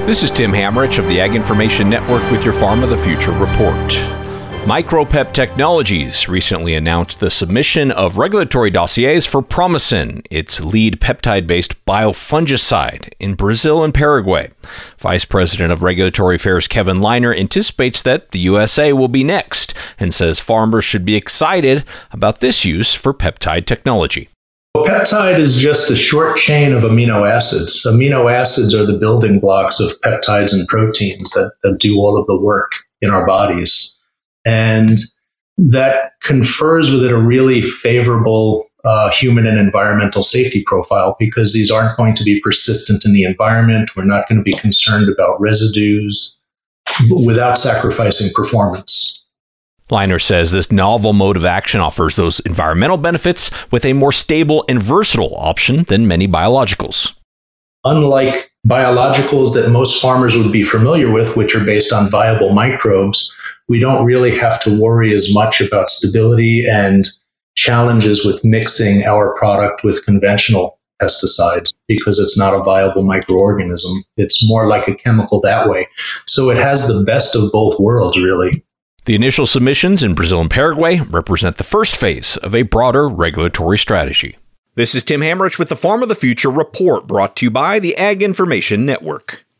This is Tim Hamrich of the Ag Information Network with your Farm of the Future report. Micropep Technologies recently announced the submission of regulatory dossiers for Promycin, its lead peptide-based biofungicide, in Brazil and Paraguay. Vice President of Regulatory Affairs Kevin Leiner anticipates that the USA will be next and says farmers should be excited about this use for peptide technology. Peptide is just a short chain of amino acids. Amino acids are the building blocks of peptides and proteins that do all of the work in our bodies. And that confers with it a really favorable human and environmental safety profile because these aren't going to be persistent in the environment. We're not going to be concerned about residues without sacrificing performance. Leiner says this novel mode of action offers those environmental benefits with a more stable and versatile option than many biologicals. Unlike biologicals that most farmers would be familiar with, which are based on viable microbes, we don't really have to worry as much about stability and challenges with mixing our product with conventional pesticides because it's not a viable microorganism. It's more like a chemical that way. So it has the best of both worlds, really. The initial submissions in Brazil and Paraguay represent the first phase of a broader regulatory strategy. This is Tim Hamrich with the Farm of the Future report, brought to you by the Ag Information Network.